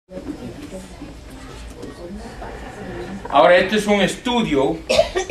Ahora, este es un estudio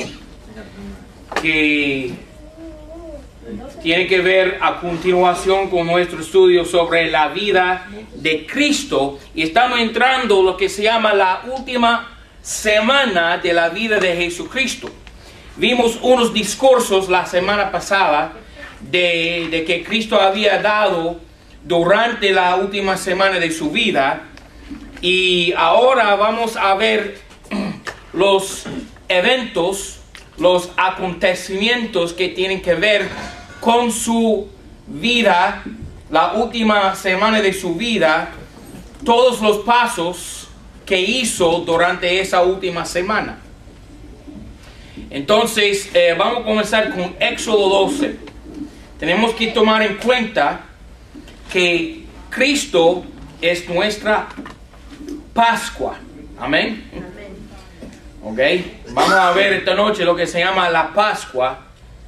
que tiene que ver a continuación con nuestro estudio sobre la vida de Cristo, y estamos entrando en lo que se llama la última semana de la vida de Jesucristo. Vimos unos discursos la semana pasada de que Cristo había dado durante la última semana de su vida, y ahora vamos a ver los eventos, los acontecimientos que tienen que ver con su vida, la última semana de su vida, todos los pasos que hizo durante esa última semana. Entonces, vamos a comenzar con Éxodo 12. Tenemos que tomar en cuenta que Cristo es nuestra Pascua. Amén. Ok, vamos a ver esta noche lo que se llama la Pascua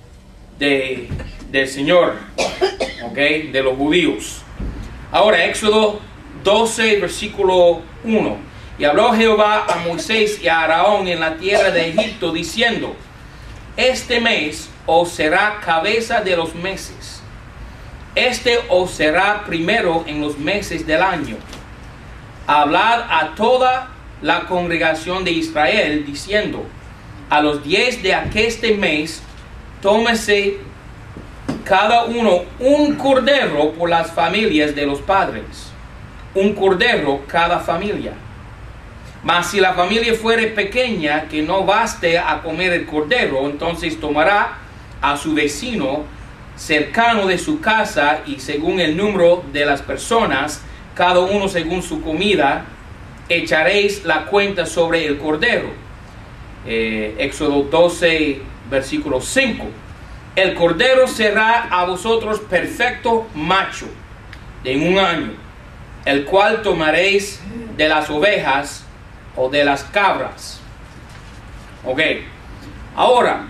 del Señor, ok, de los judíos. Ahora, Éxodo 12, versículo 1. Y habló Jehová a Moisés y a Aarón en la tierra de Egipto, diciendo: este mes os será cabeza de los meses. Este os será primero en los meses del año. Hablad a toda la congregación de Israel, diciendo: a los 10 de aqueste mes, tómese cada uno un cordero por las familias de los padres, un cordero cada familia. Mas si la familia fuere pequeña, que no baste a comer el cordero, entonces tomará a su vecino cercano de su casa, y según el número de las personas, cada uno según su comida, echaréis la cuenta sobre el cordero. Éxodo 12, versículo 5. El cordero será a vosotros perfecto macho de 1 año, el cual tomaréis de las ovejas o de las cabras. Ok, ahora,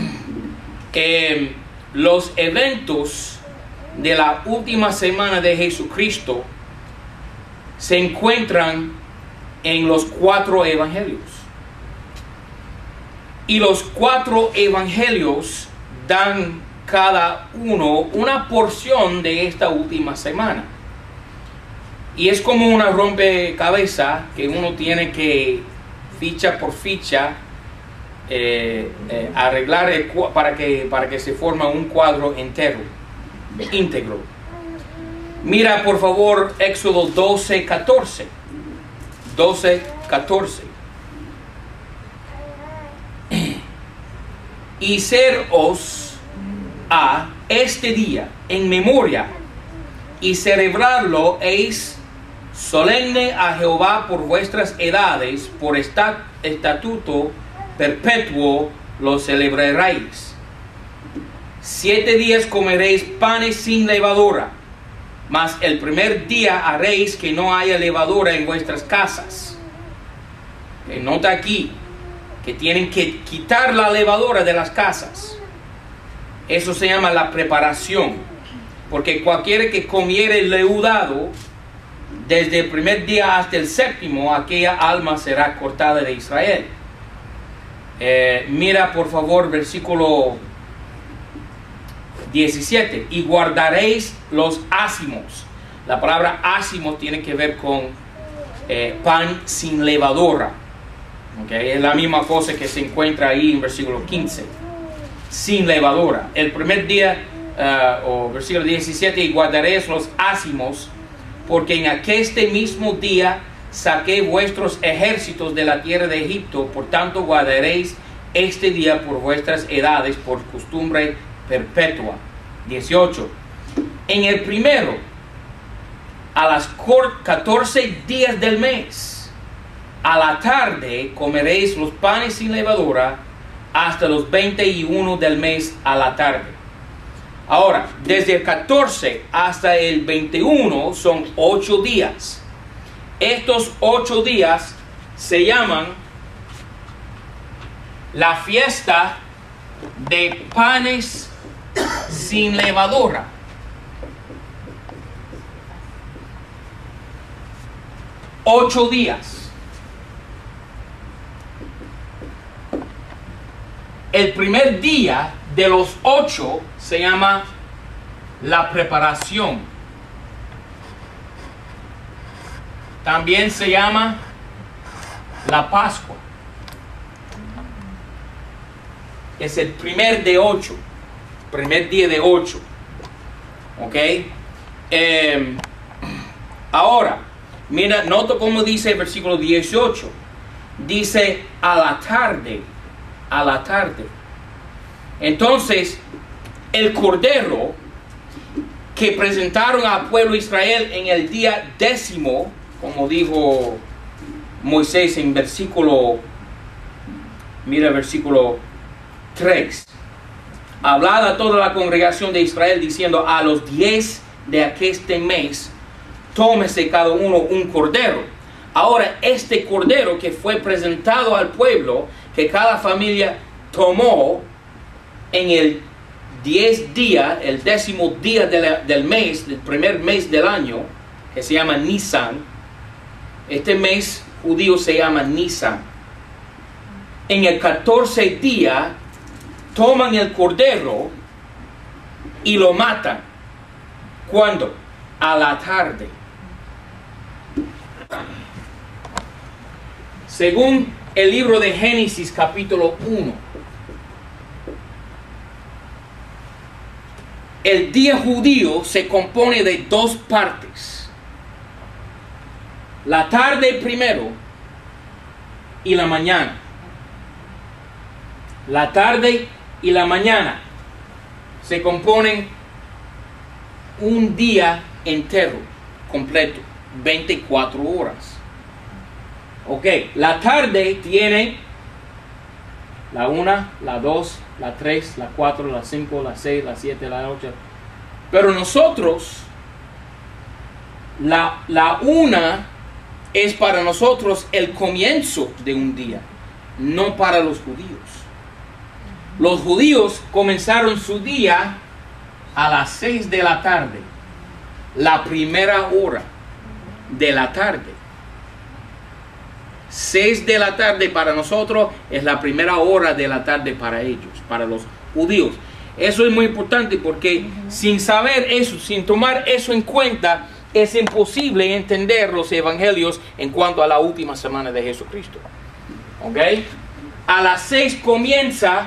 los eventos de la última semana de Jesucristo se encuentran en los 4 evangelios. Y los 4 evangelios dan cada uno una porción de esta última semana. Y es como una rompecabezas que uno tiene que, ficha por ficha, arreglar para que se forme un cuadro íntegro. Mira por favor Éxodo 12, 14. 12, 14. Y seros a este día en memoria, y celebrarlo es solemne a Jehová por vuestras edades, por estatuto perpetuo lo celebraréis. 7 días comeréis panes sin levadura, mas el primer día haréis que no haya levadura en vuestras casas. Nota aquí que tienen que quitar la levadura de las casas. Eso se llama la preparación, porque cualquiera que comiere leudado desde el primer día hasta el 7º, aquella alma será cortada de Israel. Mira por favor versículo 17. Y guardaréis los ácimos. La palabra ácimos tiene que ver con pan sin levadura. Okay, es la misma cosa que se encuentra ahí en versículo 15. Sin levadura. El primer día, o versículo 17, y guardaréis los ácimos, porque en aqueste mismo día saqué vuestros ejércitos de la tierra de Egipto. Por tanto guardaréis este día por vuestras edades, por costumbre perpetua. 18. En el primero, a las 14 días del mes, a la tarde comeréis los panes sin levadura hasta los 21 del mes a la tarde. Ahora, desde el 14 hasta el 21 son 8 días. Estos 8 días se llaman la fiesta de panes sin levadura. 8 días. El primer día de los 8 se llama la preparación. También se llama la Pascua. Es el primer de 8. Primer día de 8. ¿Ok? Ahora, mira, nota cómo dice el versículo 18. Dice a la tarde. A la tarde. Entonces, el cordero que presentaron al pueblo de Israel en el día 10º, como dijo Moisés en versículo, mira el versículo 3. Hablad a toda la congregación de Israel diciendo: a los 10 de aquel mes, tómese cada uno un cordero. Ahora, este cordero que fue presentado al pueblo, que cada familia tomó en el 10 día, el 10º día del mes, del primer mes del año, que se llama Nisan. Este mes judío se llama Nisan. En el 14 día, toman el cordero y lo matan. ¿Cuándo? A la tarde. Según el libro de Génesis capítulo 1, el día judío se compone de 2 partes. La tarde primero y la mañana. La tarde y la mañana se componen un día entero, completo, 24 horas. Ok, la tarde tiene la 1, la 2, la 3, la 4, la 5, la 6, la 7, la 8. Pero nosotros, la 1 es para nosotros el comienzo de un día, no para los judíos. Los judíos comenzaron su día a las 6 de la tarde, la primera hora de la tarde. 6 de la tarde para nosotros es la primera hora de la tarde para ellos, para los judíos. Eso es muy importante porque sin saber eso, sin tomar eso en cuenta, es imposible entender los evangelios en cuanto a la última semana de Jesucristo. ¿Ok? A las 6 comienza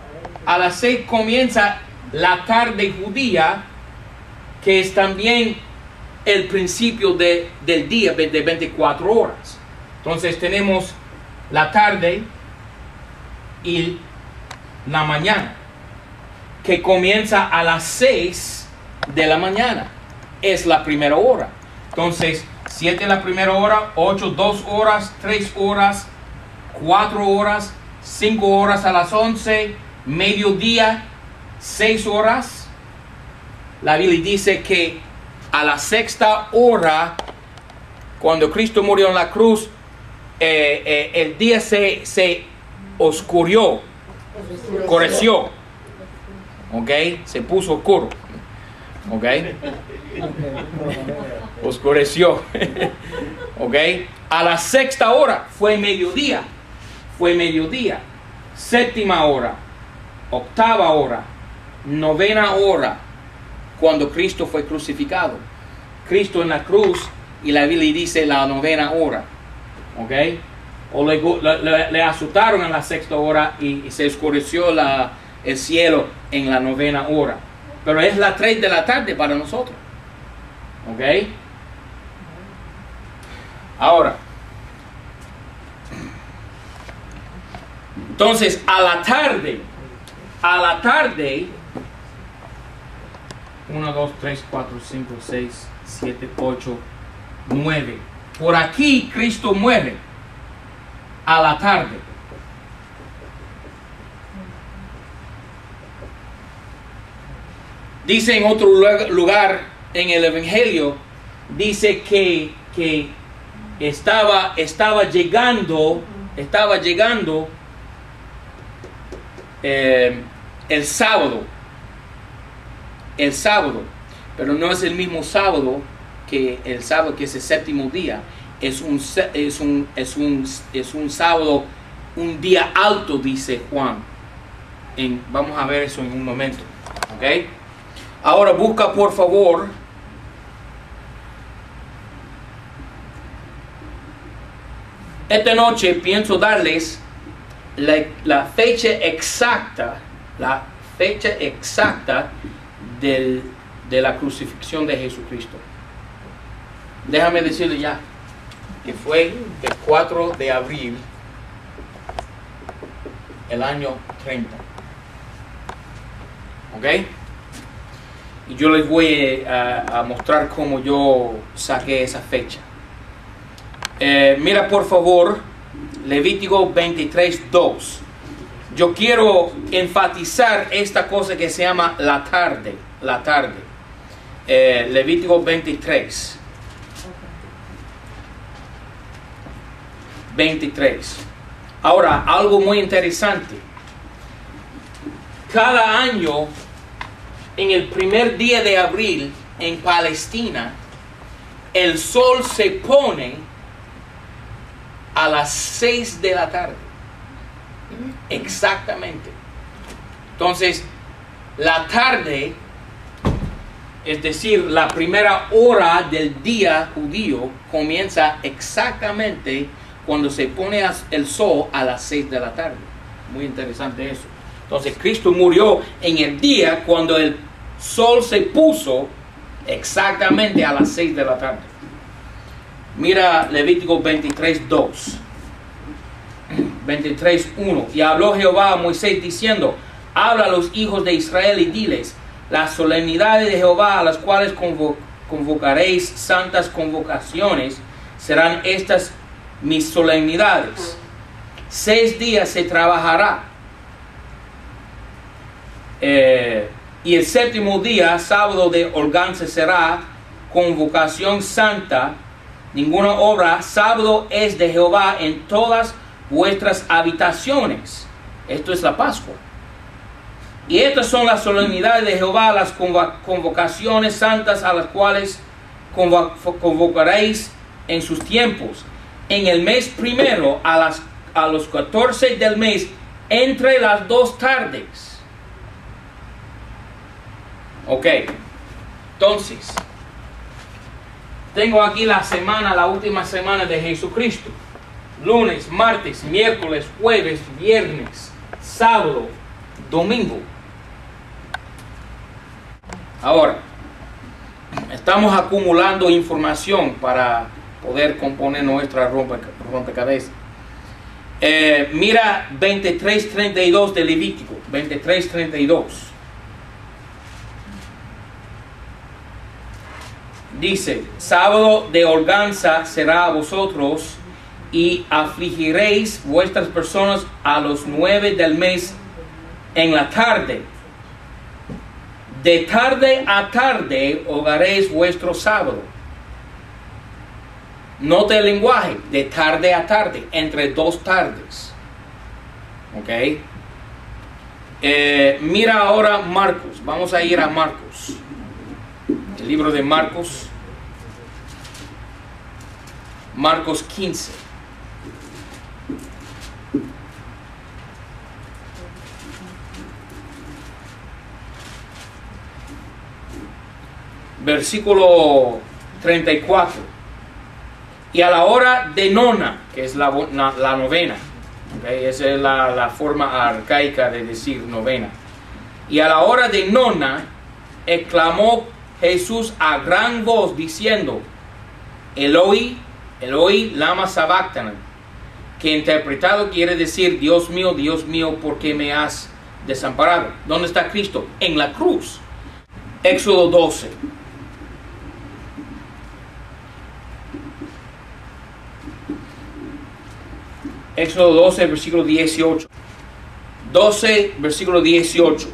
la tarde judía, que es también el principio del día de 24 horas. Entonces tenemos la tarde y la mañana, que comienza a las 6 de la mañana. Es la primera hora. Entonces, 7 la primera hora, 8, 2 horas, 3 horas, 4 horas, 5 horas a las 11, mediodía, 6 horas. La Biblia dice que a la 6ª hora, cuando Cristo murió en la cruz, el día se oscureció, ¿ok? Se puso oscuro, ¿ok? Oscureció, ¿ok? A la 6ª hora fue mediodía, 7ª hora, 8ª hora, 9ª hora, cuando Cristo fue crucificado. Cristo en la cruz, y la Biblia dice la 9ª hora. ¿Ok? O le asustaron en la 6ª hora y se oscureció el cielo en la 9ª hora. Pero es las 3 de la tarde para nosotros. ¿Ok? Ahora, entonces a la tarde, 1, 2, 3, 4, 5, 6, 7, 8, 9. Por aquí Cristo muere a la tarde. Dice en otro lugar en el Evangelio, dice que estaba llegando el sábado, pero no es el mismo sábado que el sábado, que es el 7º día. es un sábado, un día alto, dice Juan. Vamos a ver eso en un momento. ¿Ok? Ahora busca por favor esta noche pienso darles la fecha exacta, de la crucifixión de Jesucristo. Déjame decirle ya que fue el 4 de abril el año 30. ¿Ok? Y yo les voy a mostrar cómo yo saqué esa fecha. Mira por favor Levítico 23:2. Yo quiero enfatizar esta cosa que se llama la tarde. Levítico 23. Ahora, algo muy interesante. Cada año, en el primer día de abril, en Palestina, el sol se pone a las 6 de la tarde. Exactamente. Entonces, la tarde, es decir, la primera hora del día judío, comienza exactamente cuando se pone el sol a las 6 de la tarde. Muy interesante eso. Entonces, Cristo murió en el día cuando el sol se puso exactamente a las 6 de la tarde. Mira Levítico 23:2. 23:1. Y habló Jehová a Moisés diciendo: habla a los hijos de Israel y diles: las solemnidades de Jehová, a las cuales convocaréis santas convocaciones, serán estas mis solemnidades. 6 días se trabajará, y el séptimo día, sábado de holganza, será convocación santa. Ninguna obra sábado es de Jehová en todas vuestras habitaciones. Esto es la Pascua. Y estas son las solemnidades de Jehová, las convocaciones santas a las cuales convocaréis en sus tiempos. En el mes primero, a los 14 del mes, entre las 2 tardes. Ok. Entonces, tengo aquí la última semana de Jesucristo. Lunes, martes, miércoles, jueves, viernes, sábado, domingo. Ahora, estamos acumulando información para poder componer nuestra rompecabezas. Mira 23:32 de Levítico. 23:32. Dice: sábado de holganza será a vosotros, y afligiréis vuestras personas a los 9 del mes en la tarde. De tarde a tarde holgaréis vuestro sábado. Note el lenguaje, de tarde a tarde, entre 2 tardes. Ok. Mira ahora Marcos. Vamos a ir a Marcos. El libro de Marcos. Marcos 15. Versículo 34. Y a la hora de nona, que es la novena, ¿okay? Esa es la forma arcaica de decir novena. Y a la hora de nona, exclamó Jesús a gran voz diciendo: Eloi, Eloi, lama sabactani, que interpretado quiere decir: Dios mío, ¿por qué me has desamparado? ¿Dónde está Cristo? En la cruz. Éxodo 12. Éxodo 12, versículo 18. 12, versículo 18.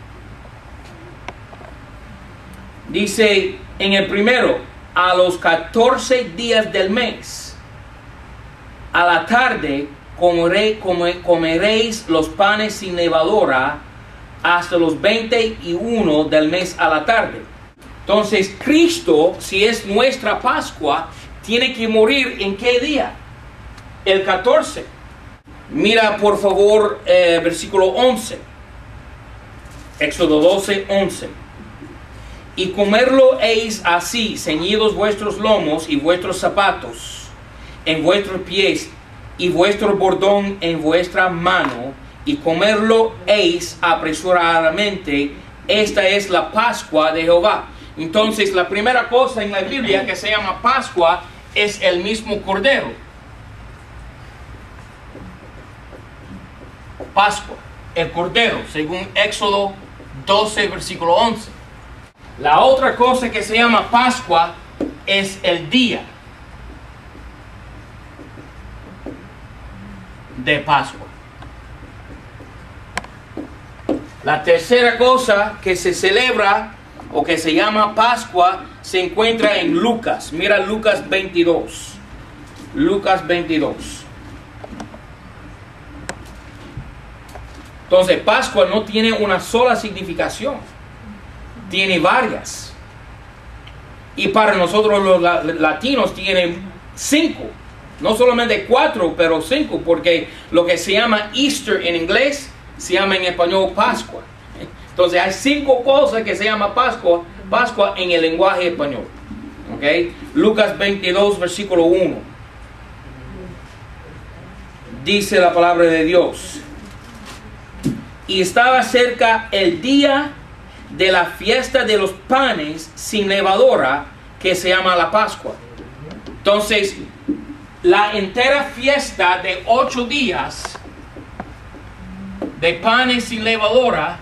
Dice: en el primero, a los 14 días del mes, a la tarde comeréis los panes sin levadura hasta los 21 del mes a la tarde. Entonces, Cristo, si es nuestra Pascua, tiene que morir ¿en qué día? El 14. Mira por favor versículo 11. Éxodo 12, 11. Y comerlo heis así, ceñidos vuestros lomos y vuestros zapatos en vuestros pies y vuestro bordón en vuestra mano, y comerlo heis apresuradamente. Esta es la Pascua de Jehová. Entonces la primera cosa en la Biblia que se llama Pascua es el mismo Cordero. Pascua, el Cordero, según Éxodo 12, versículo 11. La otra cosa que se llama Pascua es el día de Pascua. La tercera cosa que se celebra o que se llama Pascua se encuentra en Lucas. Mira Lucas 22. Lucas 22. Entonces, Pascua no tiene una sola significación. Tiene varias. Y para nosotros los latinos tiene 5. No solamente 4, pero 5. Porque lo que se llama Easter en inglés se llama en español Pascua. Entonces hay 5 cosas que se llama Pascua en el lenguaje español. ¿Okay? Lucas 22, versículo 1. Dice la palabra de Dios. Y estaba cerca el día de la fiesta de los panes sin levadura, que se llama la Pascua. Entonces, la entera fiesta de 8 días de panes sin levadura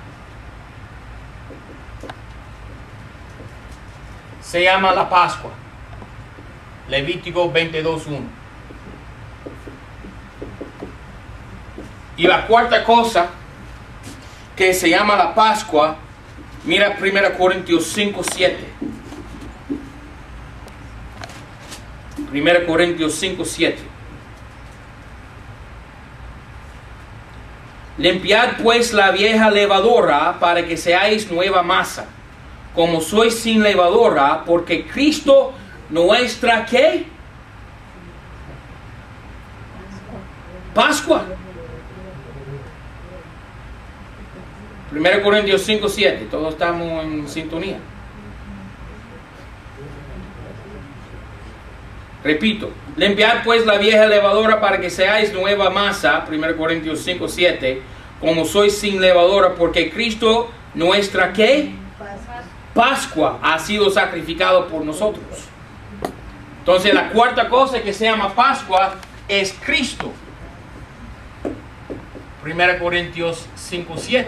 se llama la Pascua. Levítico 22:1. Y la cuarta cosa que se llama la Pascua, mira 1 Corintios 5:7. 1 Corintios 5:7. Limpiad pues la vieja levadura para que seáis nueva masa, como sois sin levadura, porque Cristo nuestra ¿qué? Pascua. 1 Corintios 5:7. Todos estamos en sintonía. Repito, limpiad pues la vieja levadura para que seáis nueva masa, 1 Corintios 5:7, como sois sin levadura, porque Cristo nuestra ¿qué? Pascua ha sido sacrificado por nosotros. Entonces la cuarta cosa que se llama Pascua es Cristo. 1 Corintios 5:7.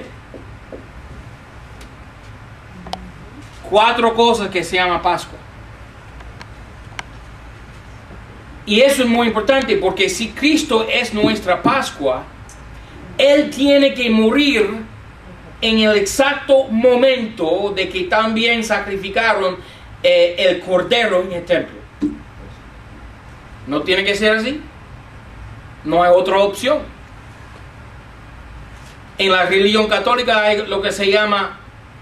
4 cosas que se llama Pascua. Y eso es muy importante, porque si Cristo es nuestra Pascua, Él tiene que morir en el exacto momento de que también sacrificaron el cordero en el templo. ¿No tiene que ser así? No hay otra opción. En la religión católica hay lo que se llama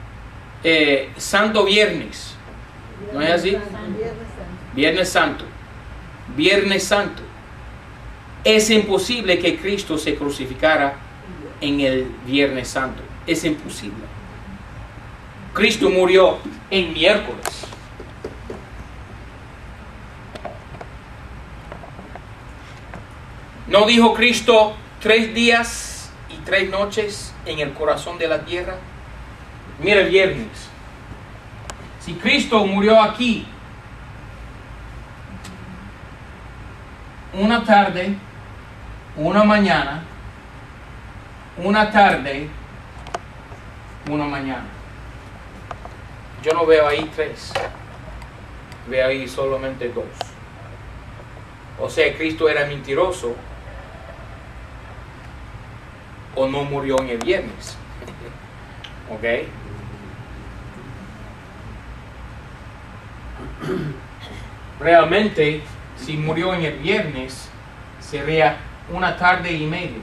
Santo Viernes. ¿No es así? Viernes Santo. Viernes Santo. Es imposible que Cristo se crucificara en el Viernes Santo. Es imposible. Cristo murió en miércoles. ¿No dijo Cristo 3 días y 3 noches en el corazón de la tierra? Mira el viernes. Si Cristo murió aquí una tarde, una mañana, una tarde, una mañana. Yo no veo ahí 3. Veo ahí solamente 2. O sea, Cristo era mentiroso o no murió en el viernes. ¿Ok? Realmente, si murió en el viernes, sería una tarde y media.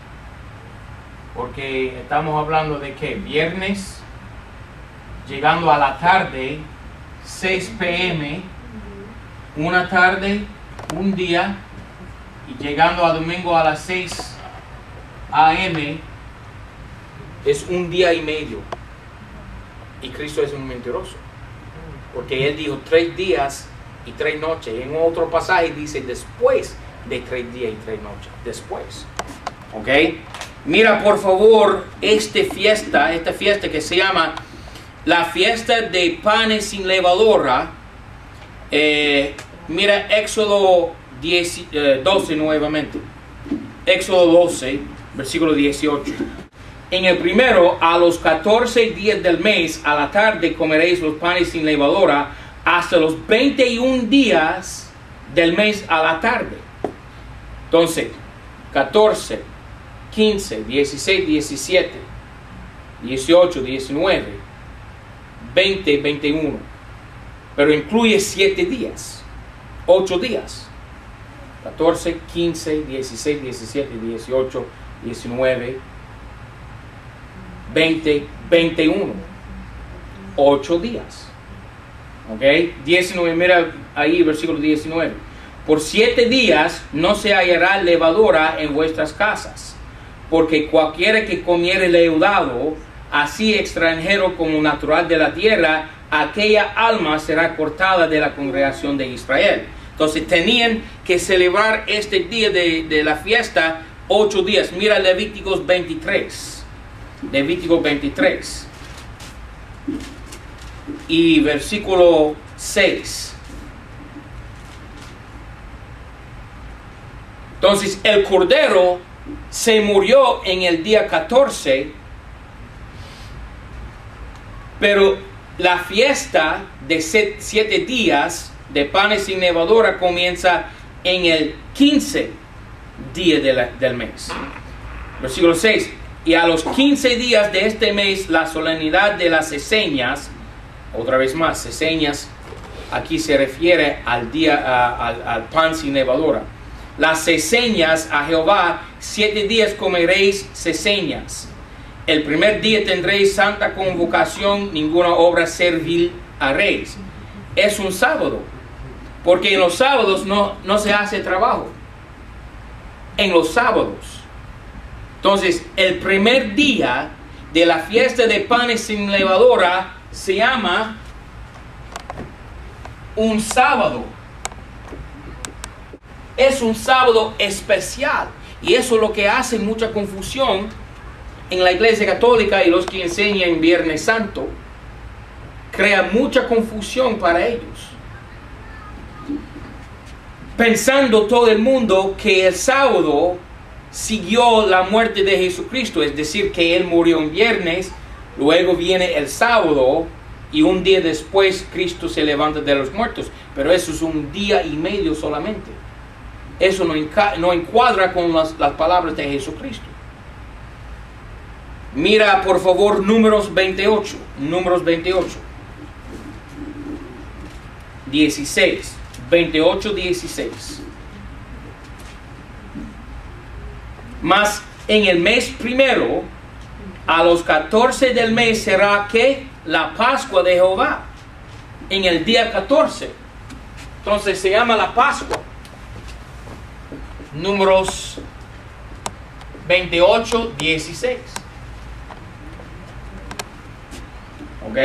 Porque estamos hablando de que viernes, llegando a la tarde, 6 p.m., una tarde, un día, y llegando a domingo a las 6 a.m. es un día y medio. Y Cristo es un mentiroso, porque Él dijo 3 días y 3 noches. En otro pasaje dice después de 3 días y 3 noches. Después. ¿Ok? Mira por favor esta fiesta que se llama la fiesta de panes sin levadura. Mira Éxodo 12 nuevamente. Éxodo 12, versículo 18. En el primero, a los 14 días del mes, a la tarde comeréis los panes sin levadura, hasta los 21 días del mes a la tarde. Entonces, 14, 15, 16, 17, 18, 19, 20, 21. Pero incluye 7 días, 8 días. 14, 15, 16, 17, 18, 19, 20, 21. 8 días. ¿Ok? 19, mira ahí versículo 19. Por 7 días no se hallará levadura en vuestras casas, porque cualquiera que comiere leudado, así extranjero como natural de la tierra, aquella alma será cortada de la congregación de Israel. Entonces tenían que celebrar este día de la fiesta 8 días. Mira Levíticos 23. Levítico 23 y versículo 6. Entonces el cordero se murió en el día 14, pero la fiesta de 7 días de panes sin levadura comienza en el 15 día del mes. Versículo 6. Y a los 15 días de este mes, la solemnidad de las ceseñas, otra vez más, ceseñas, aquí se refiere al día, al pan sin levadura. Las ceseñas a Jehová, 7 días comeréis ceseñas. El primer día tendréis santa convocación, ninguna obra servil haréis. Es un sábado, porque en los sábados no se hace trabajo. En los sábados. Entonces, el primer día de la fiesta de panes sin levadura se llama un sábado. Es un sábado especial. Y eso es lo que hace mucha confusión en la Iglesia Católica y los que enseñan Viernes Santo. Crea mucha confusión para ellos. Pensando todo el mundo que el sábado siguió la muerte de Jesucristo, es decir, que Él murió un viernes, luego viene el sábado y un día después Cristo se levanta de los muertos. Pero eso es un día y medio solamente. Eso no encuadra con las palabras de Jesucristo. Mira por favor Números 28. Números 28. 16. 28, 16. Mas en el mes primero, a los 14 del mes será que la Pascua de Jehová. En el día 14. Entonces se llama la Pascua. Números 28, 16. ¿Ok?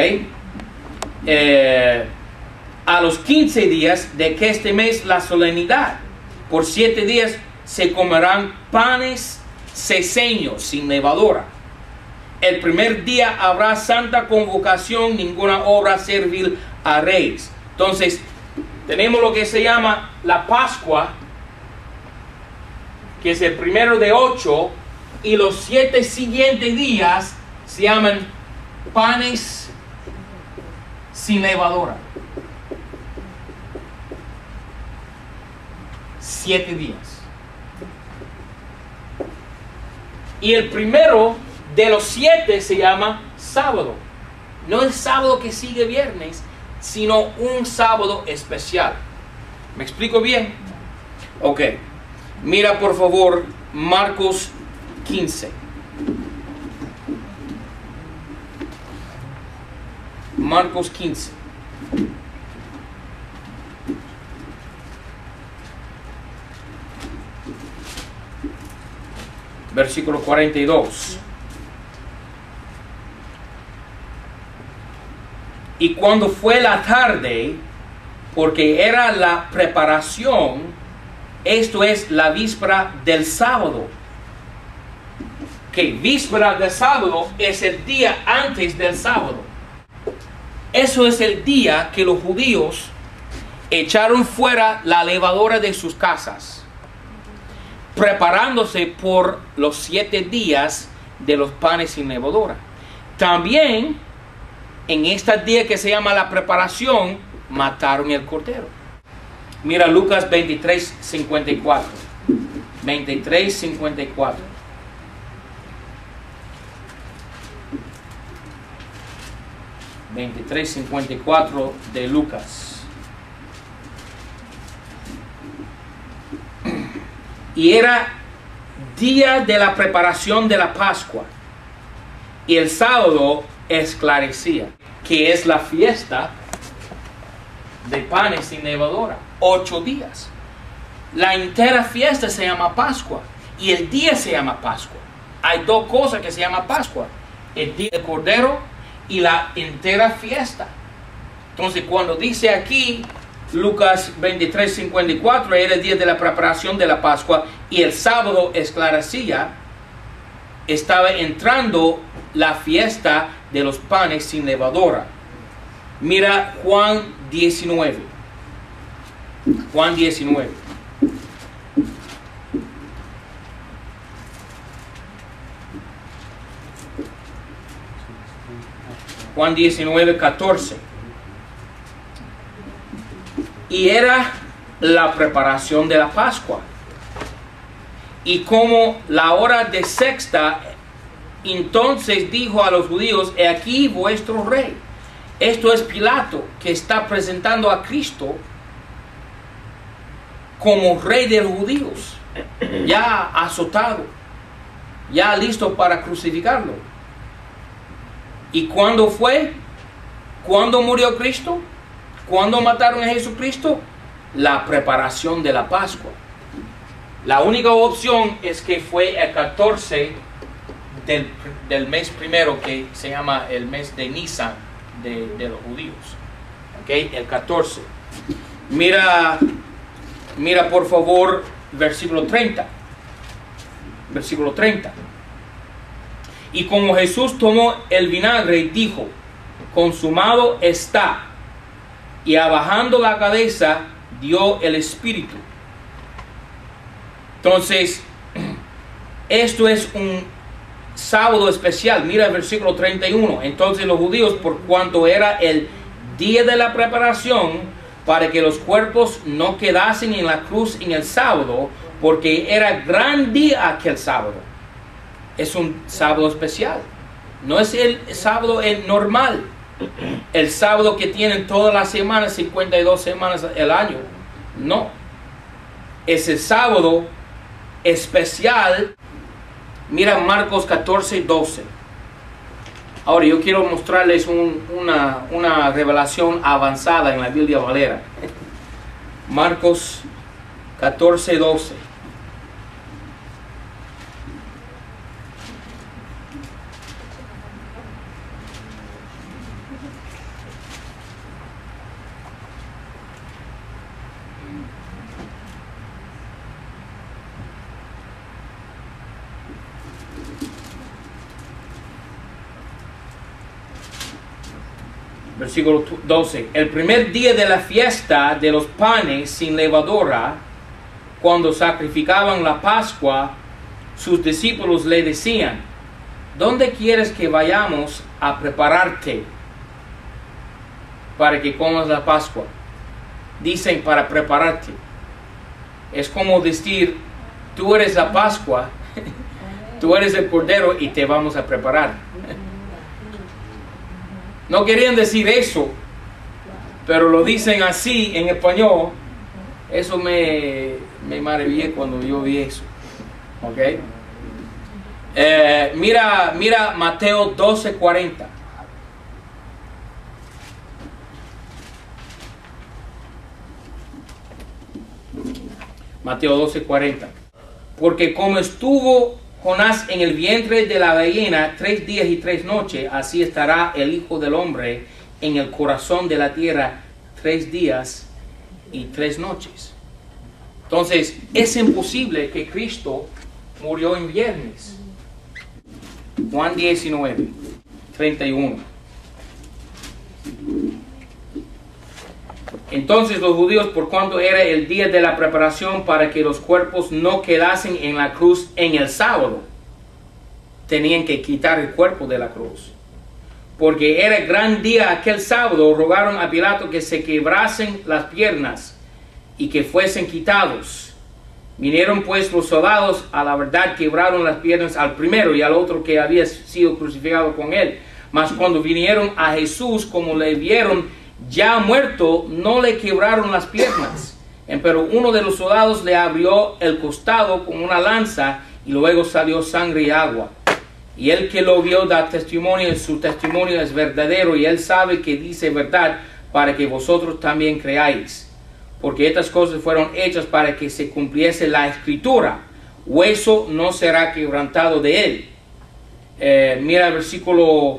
A los 15 días de que este mes la solemnidad. Por 7 días se comerán panes ceseños sin levadura. El primer día habrá santa convocación, ninguna obra servil haréis. Entonces, tenemos lo que se llama la Pascua, que es el primero de 8, y los 7 siguientes días se llaman panes sin levadura. 7 días. Y el primero de los 7 se llama sábado. No el sábado que sigue viernes, sino un sábado especial. ¿Me explico bien? Ok. Mira por favor Marcos 15. Marcos 15. versículo 42. Y cuando fue la tarde, porque era la preparación, esto es la víspera del sábado. Que víspera del sábado es el día antes del sábado. Eso es el día que los judíos echaron fuera la levadura de sus casas, preparándose por los 7 días de los panes sin levadura. También en este día que se llama la preparación, mataron el cordero. Mira Lucas 23:54. 23:54. de Lucas. Y era día de la preparación de la Pascua. Y el sábado esclarecía, que es la fiesta de panes sin levadura. 8 días. La entera fiesta se llama Pascua. Y el día se llama Pascua. Hay 2 cosas que se llama Pascua. El día del Cordero y la entera fiesta. Entonces cuando dice aquí Lucas 23:54, era el día de la preparación de la Pascua y el sábado esclarecía, estaba entrando la fiesta de los panes sin levadura. Mira Juan 19. Juan 19. Juan 19:14. Y era la preparación de la Pascua. Y como la hora de sexta, entonces dijo a los judíos: he aquí vuestro rey. Esto es Pilato, que está presentando a Cristo como rey de los judíos, ya azotado, ya listo para crucificarlo. ¿Y cuándo fue? ¿Cuándo murió Cristo? ¿Cuándo mataron a Jesucristo? La preparación de la Pascua. La única opción es que fue el 14 del mes primero, que se llama el mes de Nisan de los judíos. ¿Okay? El 14. Mira por favor versículo 30. Versículo 30. Y como Jesús tomó el vinagre, dijo: consumado está. Y abajando la cabeza, dio el Espíritu. Entonces, esto es un sábado especial. Mira el versículo 31. Entonces los judíos, por cuanto era el día de la preparación, para que los cuerpos no quedasen en la cruz en el sábado, porque era gran día aquel sábado. Es un sábado especial. No es el sábado normal. El sábado que tienen todas las semanas, 52 semanas el año. No. Es el sábado especial. Mira Marcos 14:12. Ahora yo quiero mostrarles una revelación avanzada en la Biblia Valera. Marcos 14:12. Versículo 12. El primer día de la fiesta de los panes sin levadura, cuando sacrificaban la Pascua, sus discípulos le decían: ¿dónde quieres que vayamos a prepararte para que comas la Pascua? Dicen para prepararte. Es como decir: tú eres la Pascua, tú eres el Cordero y te vamos a preparar. No querían decir eso, pero lo dicen así en español. Eso me maravillé cuando yo vi eso. ¿Ok? Mira Mateo 12:40. Mateo 12:40. Porque como estuvo Jonás en el vientre de la ballena 3 días y 3 noches, así estará el Hijo del Hombre en el corazón de la tierra 3 días y 3 noches. Entonces, es imposible que Cristo murió en viernes. Juan 19, 31. Entonces los judíos, por cuanto era el día de la preparación para que los cuerpos no quedasen en la cruz en el sábado, tenían que quitar el cuerpo de la cruz. Porque era gran día aquel sábado, rogaron a Pilato que se quebrasen las piernas y que fuesen quitados. Vinieron pues los soldados, a la verdad quebraron las piernas al primero y al otro que había sido crucificado con él. Mas cuando vinieron a Jesús, como le vieron ya muerto, no le quebraron las piernas. Pero uno de los soldados le abrió el costado con una lanza y luego salió sangre y agua. Y el que lo vio da testimonio, su testimonio es verdadero y él sabe que dice verdad para que vosotros también creáis. Porque estas cosas fueron hechas para que se cumpliese la escritura. Hueso no será quebrantado de él. Mira el versículo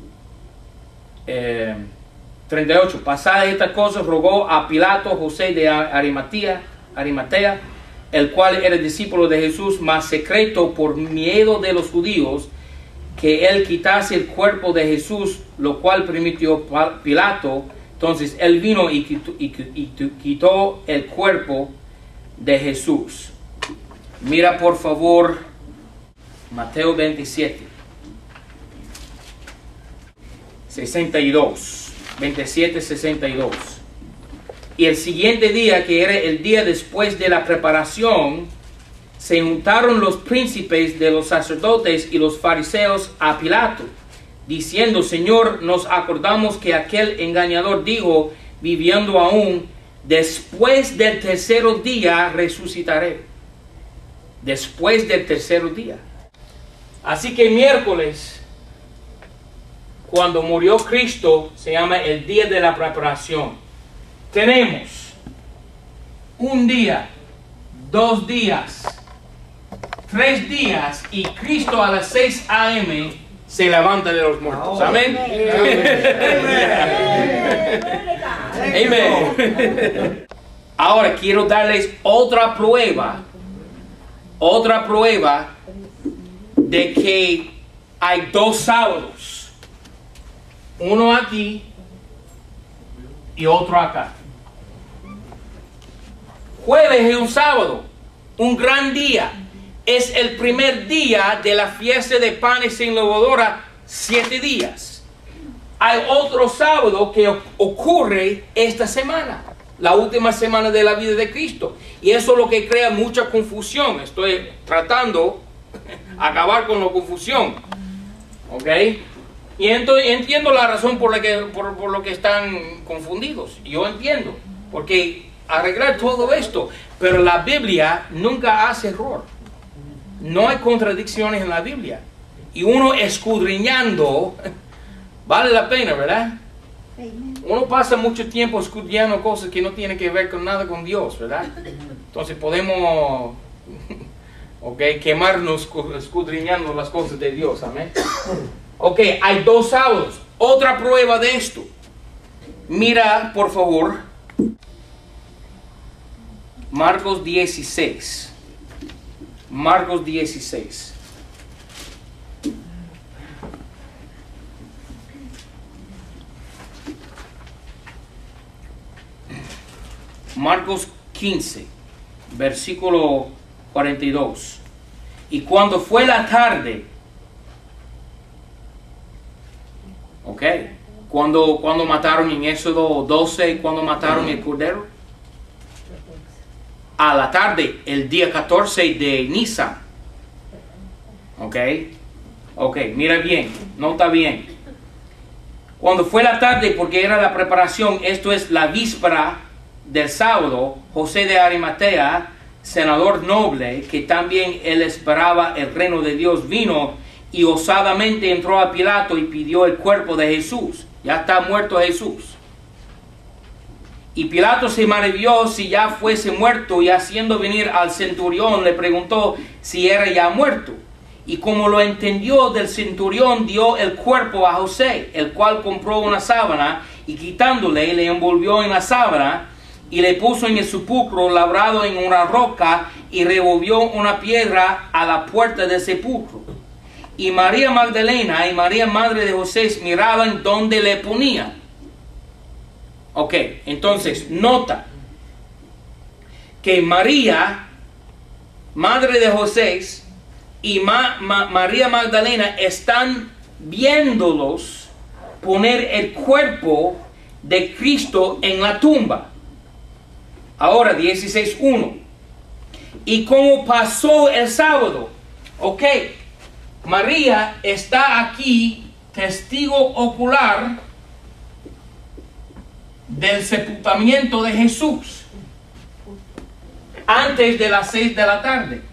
38. Pasadas estas cosas, rogó a Pilato José de Arimatea, el cual era discípulo de Jesús, mas secreto por miedo de los judíos, que él quitase el cuerpo de Jesús, lo cual permitió Pilato. Entonces él vino y quitó el cuerpo de Jesús. Mira por favor Mateo 27, 62, 27, 62. Y el siguiente día, que era el día después de la preparación, se juntaron los príncipes de los sacerdotes y los fariseos a Pilato, diciendo: Señor, nos acordamos que aquel engañador dijo, viviendo aún, después del tercer día resucitaré. Después del tercer día. Así que miércoles, cuando murió Cristo, se llama el día de la preparación. Tenemos un día, 2 días, 3 días, y Cristo a las 6 a.m. se levanta de los muertos. Amén. Amén. Ahora quiero darles otra prueba de que hay 2 sábados. Uno aquí y otro acá. Jueves es un sábado, un gran día. Es el primer día de la fiesta de panes sin levadura, 7 días. Hay otro sábado que ocurre esta semana, la última semana de la vida de Cristo. Y eso es lo que crea mucha confusión. Estoy tratando de acabar con la confusión. ¿Ok? Y entiendo la razón por lo que están confundidos. Yo entiendo. Porque arreglar todo esto. Pero la Biblia nunca hace error. No hay contradicciones en la Biblia. Y uno escudriñando, vale la pena, ¿verdad? Uno pasa mucho tiempo escudriñando cosas que no tienen que ver con nada con Dios, ¿verdad? Entonces podemos quemarnos escudriñando las cosas de Dios, amén. Ok, hay 2 sábados. Otra prueba de esto. Mira, por favor, Marcos 16. Marcos 16. Marcos 15, versículo 42. Y cuando fue la tarde, cuando mataron en Éxodo 12, cuando mataron el cordero, a la tarde, el día 14 de Nisan. Mira bien, nota bien. Cuando fue la tarde, porque era la preparación, esto es la víspera del sábado, José de Arimatea, senador noble, que también él esperaba el reino de Dios, vino y osadamente entró a Pilato y pidió el cuerpo de Jesús. Ya está muerto Jesús. Y Pilato se maravilló si ya fuese muerto, y haciendo venir al centurión le preguntó si era ya muerto. Y como lo entendió del centurión, dio el cuerpo a José, el cual compró una sábana y quitándole, le envolvió en la sábana y le puso en el sepulcro labrado en una roca y revolvió una piedra a la puerta del sepulcro. Y María Magdalena y María, madre de José, miraban donde le ponían. Ok, entonces, nota que María, madre de José, y María Magdalena están viéndolos poner el cuerpo de Cristo en la tumba. Ahora, 16:1. Y como pasó el sábado, ok, María está aquí, testigo ocular del sepultamiento de Jesús, antes de las 6 de la tarde.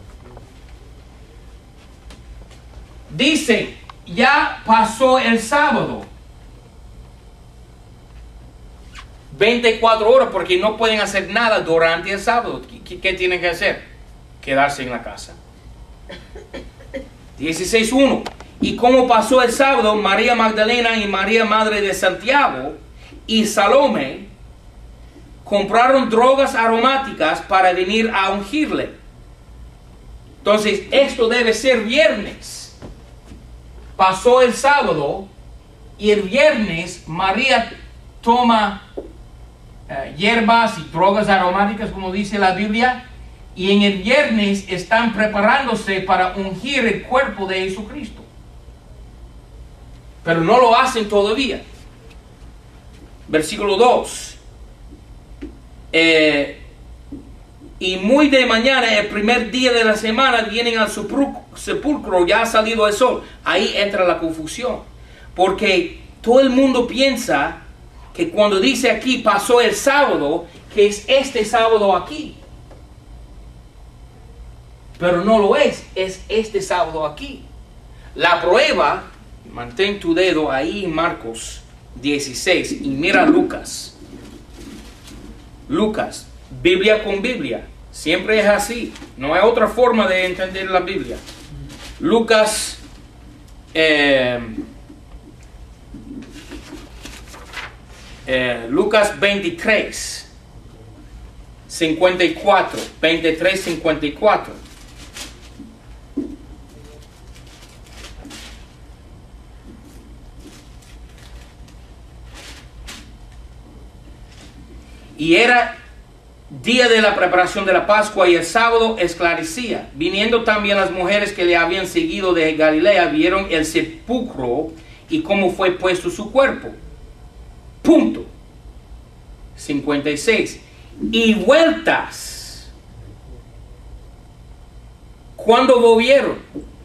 Dice, ya pasó el sábado. 24 horas, porque no pueden hacer nada durante el sábado. ¿Qué tienen que hacer? Quedarse en la casa. 16:1. Y como pasó el sábado, María Magdalena y María, madre de Santiago, y Salomé compraron drogas aromáticas para venir a ungirle. Entonces, esto debe ser viernes. Pasó el sábado y el viernes María toma hierbas y drogas aromáticas, como dice la Biblia, y en el viernes están preparándose para ungir el cuerpo de Jesucristo. Pero no lo hacen todavía. Versículo 2. Y muy de mañana, el primer día de la semana, vienen al sepulcro, ya ha salido el sol. Ahí entra la confusión. Porque todo el mundo piensa que cuando dice aquí pasó el sábado, que es este sábado aquí. Pero no lo es este sábado aquí. La prueba, mantén tu dedo ahí en Marcos 16 y mira Lucas. Lucas, Biblia con Biblia, siempre es así, no hay otra forma de entender la Biblia. Lucas Lucas 23 54 23 54. Y era día de la preparación de la Pascua y el sábado esclarecía. Viniendo también las mujeres que le habían seguido de Galilea, vieron el sepulcro y cómo fue puesto su cuerpo. Punto. 56. Y vueltas. ¿Cuándo volvieron?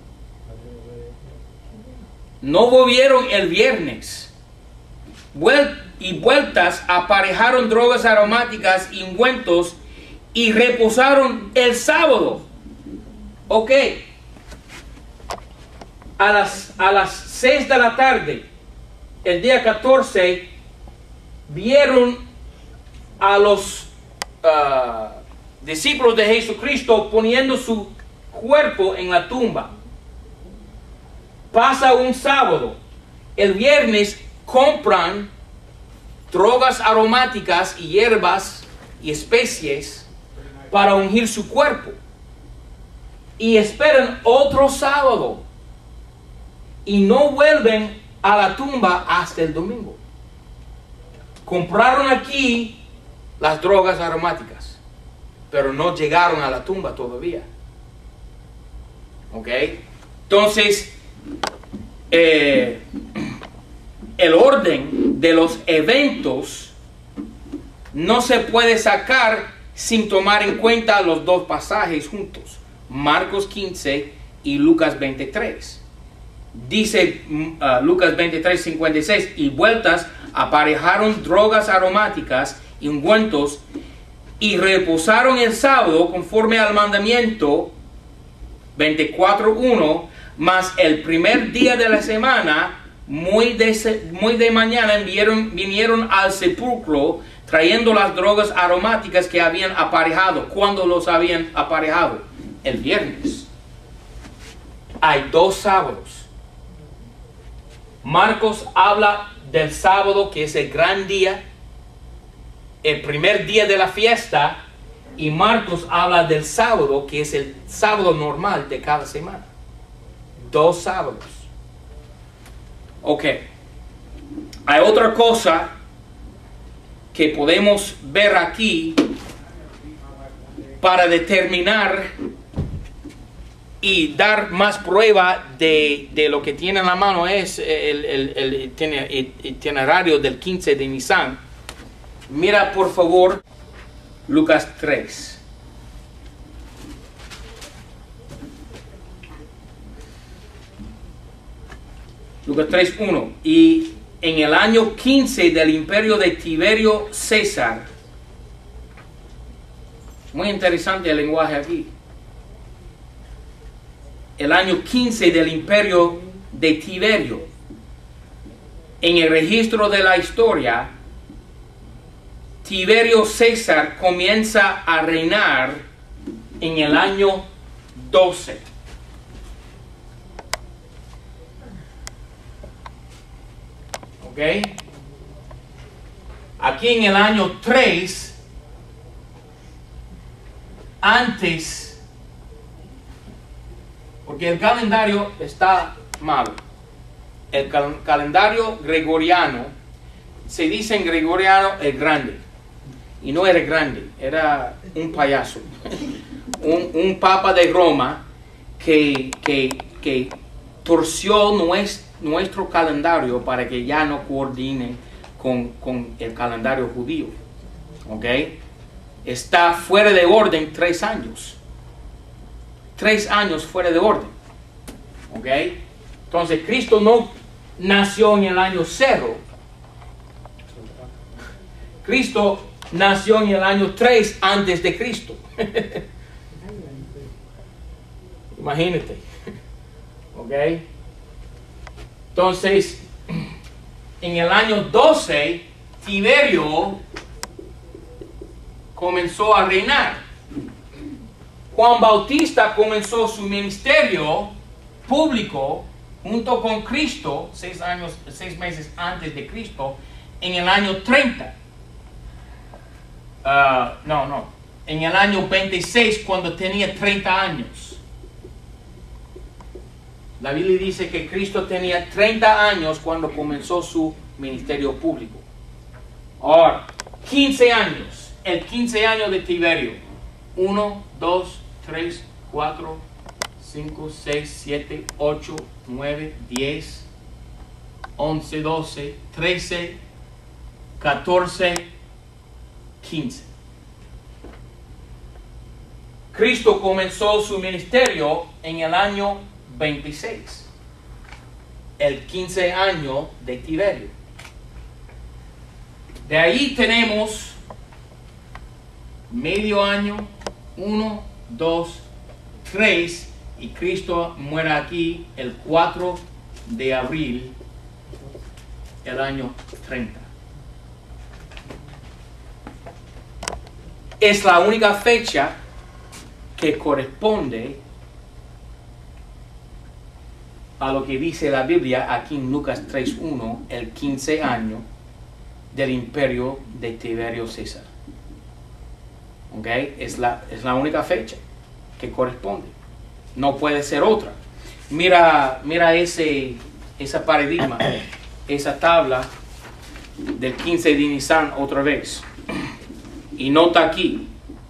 No volvieron el viernes. Y vueltas aparejaron drogas aromáticas y ungüentos y reposaron el sábado. Ok. A las 6 de la tarde, el día 14, vieron a los discípulos de Jesucristo poniendo su cuerpo en la tumba. Pasa un sábado. El viernes compran drogas aromáticas y hierbas y especies para ungir su cuerpo. Y esperan otro sábado. Y no vuelven a la tumba hasta el domingo. Compraron aquí las drogas aromáticas, pero no llegaron a la tumba todavía. ¿Ok? Entonces, el orden de los eventos no se puede sacar sin tomar en cuenta los dos pasajes juntos, Marcos 15 y Lucas 23. Dice Lucas 23, 56, y vueltas aparejaron drogas aromáticas y ungüentos y reposaron el sábado conforme al mandamiento 24:1, mas el primer día de la semana muy de mañana vinieron al sepulcro trayendo las drogas aromáticas que habían aparejado. ¿Cuándo los habían aparejado? El viernes. hay dos sábados. Marcos habla del sábado, que es el gran día, el primer día de la fiesta, y Marcos habla del sábado, que es el sábado normal de cada semana. Dos sábados. Ok. Hay otra cosa que podemos ver aquí para determinar y dar más prueba de lo que tiene en la mano, es el itinerario del 15 de Nisan. Mira por favor Lucas 3. Lucas 3:1. Y en el año 15 del imperio de Tiberio César. Muy interesante el lenguaje aquí. El año 15 del imperio de Tiberio. En el registro de la historia, Tiberio César comienza a reinar en el año 12. ¿Ok? Aquí en el año 3, antes, porque el calendario está mal. El calendario gregoriano, se dice en gregoriano el grande, y no era grande, era un payaso, un papa de Roma que torció nuestro calendario para que ya no coordine con el calendario judío. ¿Ok? Está fuera de orden 3 años. 3 años fuera de orden. ¿Ok? Entonces Cristo no nació en el año 0. Cristo nació en el año 3 antes de Cristo. Imagínate. ¿Ok? Entonces, en el año 12, Tiberio comenzó a reinar. Juan Bautista comenzó su ministerio público junto con Cristo 6 meses antes de Cristo, en el año 30. En el año 26, cuando tenía 30 años. La Biblia dice que Cristo tenía 30 años cuando comenzó su ministerio público. Ahora, 15 años. El 15 años de Tiberio. 1, 2, 3, 4, 5, 6, 7, 8, 9, 10, 11, 12, 13, 14, 15. Cristo comenzó su ministerio en el año 26, el 15 año de Tiberio. De ahí tenemos medio año, 1, 2, 3, y Cristo muere aquí el 4 de abril, el año 30. Es la única fecha que corresponde a lo que dice la Biblia aquí en Lucas 3:1, el 15 año del imperio de Tiberio César. ¿Ok? Es la única fecha que corresponde. No puede ser otra. Mira esa paradigma, esa tabla del 15 de Nisan otra vez. Y nota aquí.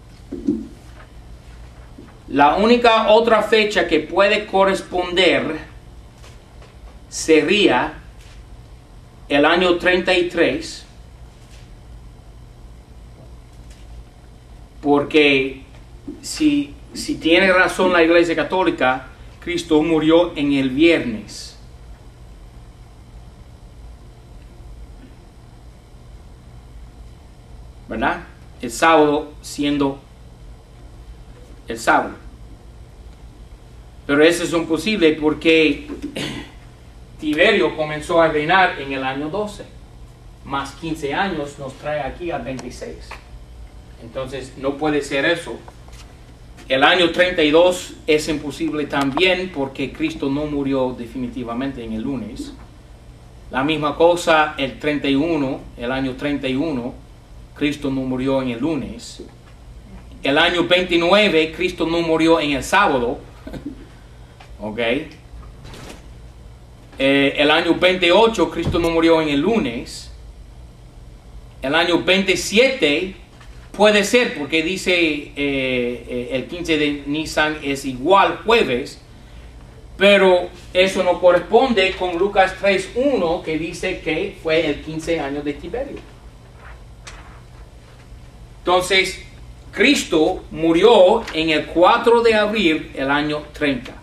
La única otra fecha que puede corresponder sería el año 33, porque si tiene razón la Iglesia Católica, Cristo murió en el viernes. ¿Verdad? El sábado siendo el sábado. Pero eso es imposible porque Tiberio comenzó a reinar en el año 12. Más 15 años nos trae aquí a 26. Entonces no puede ser eso. El año 32 es imposible también porque Cristo no murió definitivamente en el lunes. La misma cosa el 31, el año 31, Cristo no murió en el lunes. El año 29, Cristo no murió en el sábado. Ok. El año 28, Cristo no murió en el lunes. El año 27 puede ser porque dice el 15 de Nisan es igual jueves, pero eso no corresponde con Lucas 3:1 que dice que fue el 15 años de Tiberio. Entonces, Cristo murió en el 4 de abril el año 30.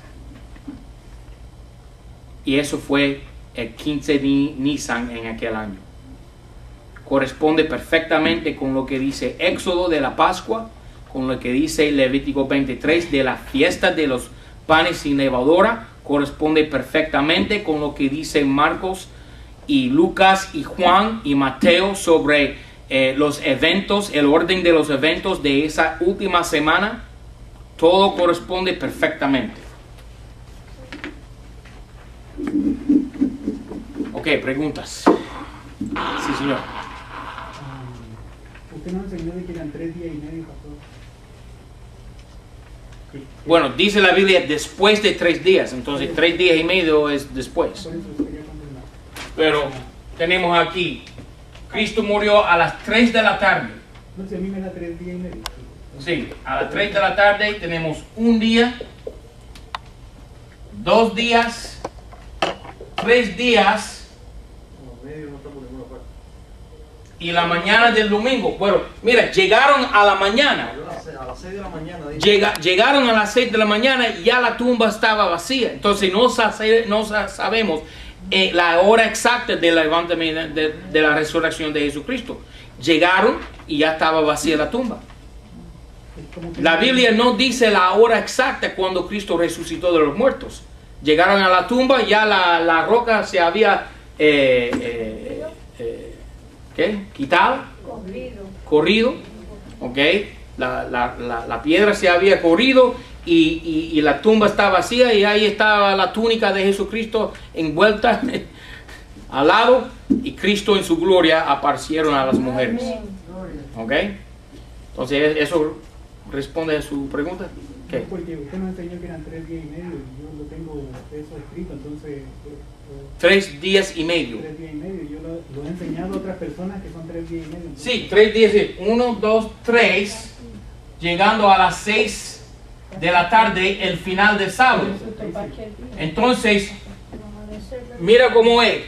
Y eso fue el 15 de Nisan en aquel año. Corresponde perfectamente con lo que dice Éxodo de la Pascua, con lo que dice Levítico 23 de la fiesta de los panes sin levadura, corresponde perfectamente con lo que dice Marcos y Lucas y Juan y Mateo sobre los eventos, el orden de los eventos de esa última semana. Todo corresponde perfectamente. Ok, preguntas. Sí, señor. Usted nos enseñó de que eran 3 días y medio, pastor. Bueno, dice la Biblia después de 3 días, entonces 3 días y medio es después. Por eso quería confirmar. Pero tenemos aquí, Cristo murió a las 3 de la tarde. No sé, a mí me da 3 días y medio. Sí, a las 3 de la tarde tenemos un día, 2 días, 3 días y la mañana del domingo. Bueno, mira, llegaron a la mañana. A las 6 de la mañana. Llegaron a las 6 de la mañana y ya la tumba estaba vacía. Entonces no sabemos la hora exacta del levantamiento de la resurrección de Jesucristo. Llegaron y ya estaba vacía la tumba. La Biblia no dice la hora exacta cuando Cristo resucitó de los muertos. Llegaron a la tumba, ya la roca se había quitado, corrido, ok, la piedra se había corrido y la tumba está vacía y ahí estaba la túnica de Jesucristo envuelta al lado y Cristo en su gloria aparecieron a las mujeres, ok. Entonces eso responde a su pregunta. ¿Qué? Porque usted nos enseñó que eran 3 días y medio y yo lo tengo eso escrito, entonces 3 días y medio. 3 días y medio, yo lo he enseñado a otras personas que son 3 días y medio. Entonces, Sí, 3 días, 1, 2, 3, llegando a las 6 de la tarde, el final del sábado. Entonces, mira cómo es,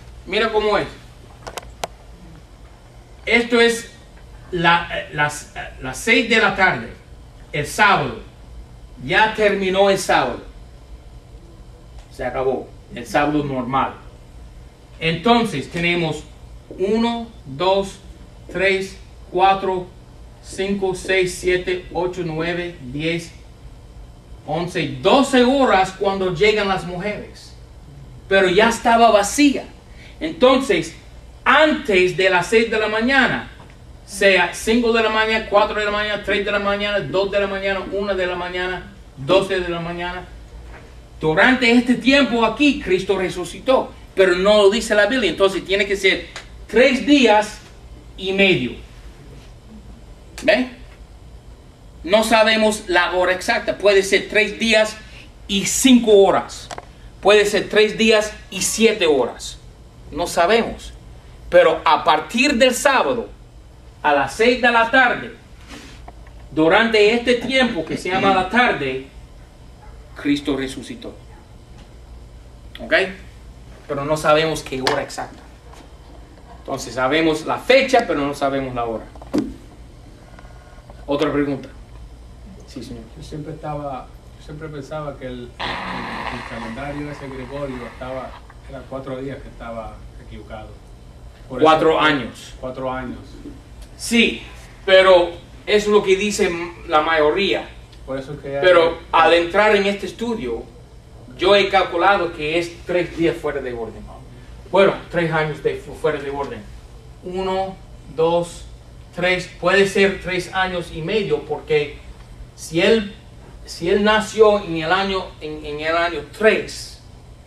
Esto es las 6 de la tarde, el sábado. Ya terminó el sábado. Se acabó, el sábado normal. Entonces tenemos 1, 2, 3, 4, 5, 6, 7, 8, 9, 10, 11, 12 horas cuando llegan las mujeres. Pero ya estaba vacía. Entonces, antes de las 6 de la mañana, sea 5 de la mañana, 4 de la mañana, 3 de la mañana, 2 de la mañana, 1 de la mañana, 12 de la mañana. Durante este tiempo aquí, Cristo resucitó. Pero no lo dice la Biblia. Entonces tiene que ser 3 días y medio. ¿Ven? No sabemos la hora exacta. Puede ser 3 días y 5 horas. Puede ser 3 días y 7 horas. No sabemos. Pero a partir del sábado, a las 6 de la tarde, durante este tiempo que se llama la tarde, Cristo resucitó. ¿Ok? Pero no sabemos qué hora exacta. Entonces sabemos la fecha, pero no sabemos la hora. Otra pregunta. Sí, señor. Yo siempre pensaba que el calendario ese Gregorio era 4 días que estaba equivocado. Por 4 eso, años. 4 años. Sí, pero eso es lo que dice la mayoría. Por eso es que Pero al entrar en este estudio, yo he calculado que es 3 días fuera de orden. Bueno, 3 años fuera de orden. 1, 2, 3, puede ser 3 años y medio porque Si él nació en el año 3,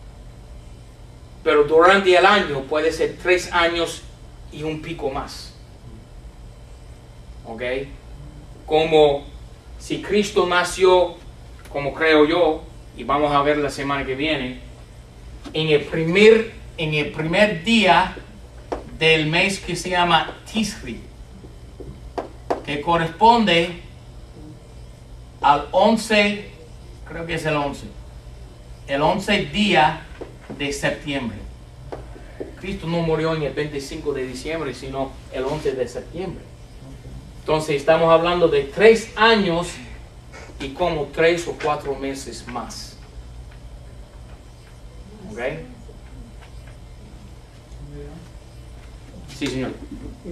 pero durante el año puede ser 3 años y un pico más. ¿Ok? Como si Cristo nació, como creo yo, y vamos a ver la semana que viene, en el primer día del mes que se llama Tisri, que corresponde al 11, creo que es el 11 día de septiembre. Cristo no murió en el 25 de diciembre, sino el 11 de septiembre. Entonces estamos hablando de 3 años y como 3 o 4 meses más. ¿Ok? Sí, señor.